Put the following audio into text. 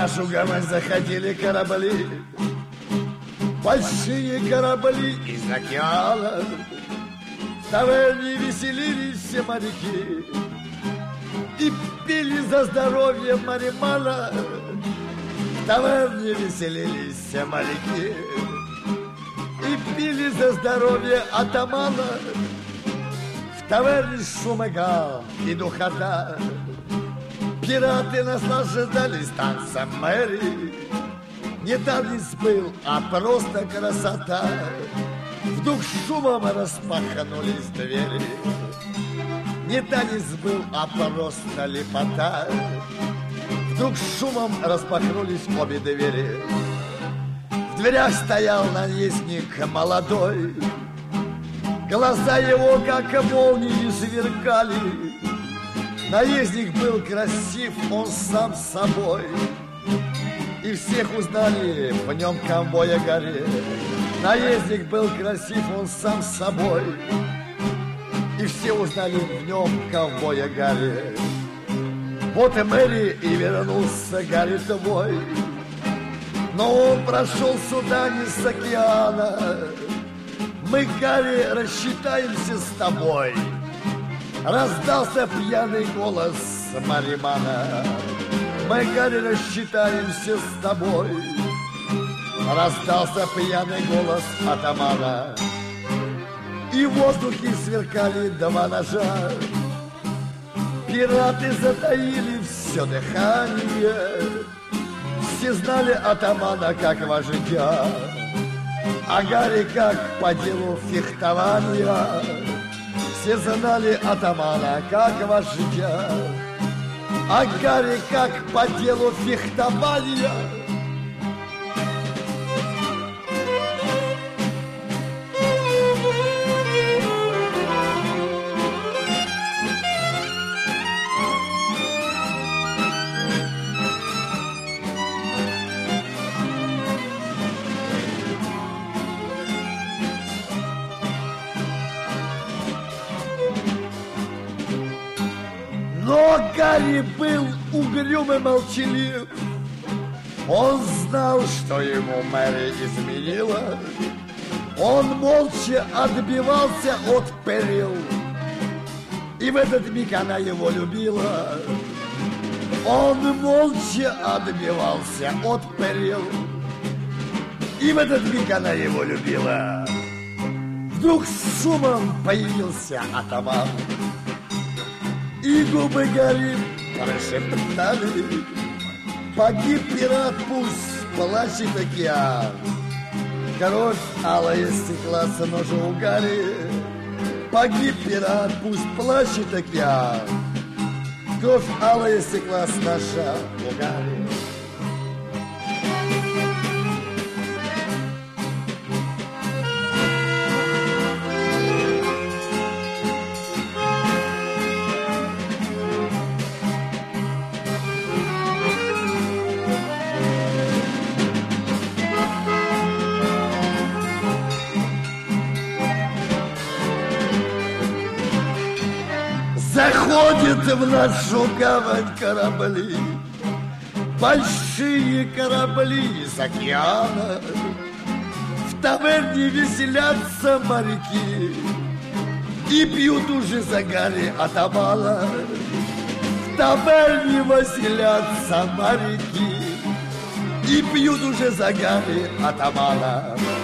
нашу гавань заходили корабли, большие корабли из океана. В таверне веселились все моряки и пили за здоровье маримана. В таверне веселились все моряки и пили за здоровье атамана. В таверне шум и гам и духота, пираты наслаждались танцем Мэри. Не танец был, а просто красота. Вдруг шумом распахнулись двери. Не танец был, а просто лепота. Вдруг шумом распахнулись обе двери. В дверях стоял наездник молодой. Глаза его, как молнии, сверкали. Наездник был красив, он сам собой. И всех узнали, в нем ковбоя Гарри. Наездник был красив, он сам собой. И все узнали в нем ковбоя Гарри. Вот и Мэри, и вернулся Гарри твой. Но он прошел сюда не с океана. Мы, Гарри, рассчитаемся с тобой. Раздался пьяный голос маримана. Мы, Гарри, рассчитаемся с тобой. Раздался пьяный голос атамана. И в воздухе сверкали два ножа. Пираты затаили все дыхание. Все знали атамана как вождя, а Гарри как по делу фехтования. Все знали атамана как вождя, а Гарри как по делу фехтования. Но Гарри был угрюм и молчалив. Он знал, что ему Мэри изменила. Он молча отбивался от перил, и в этот миг она его любила. Он молча отбивался от перил, и в этот миг она его любила. Вдруг с шумом появился атаман, и губы Гарри прошептали: погиб пират, пусть плачет океан. Кровь алая стекла с ножа у Гарри. Погиб пират, пусть плачет океан. Кровь алая стекла с ножа у Гарри. Заходят в нашу гавань корабли, большие корабли из океана. В таверне веселятся моряки и пьют уже за Гарри атамана. В таверне веселятся моряки и пьют уже за Гарри атамана.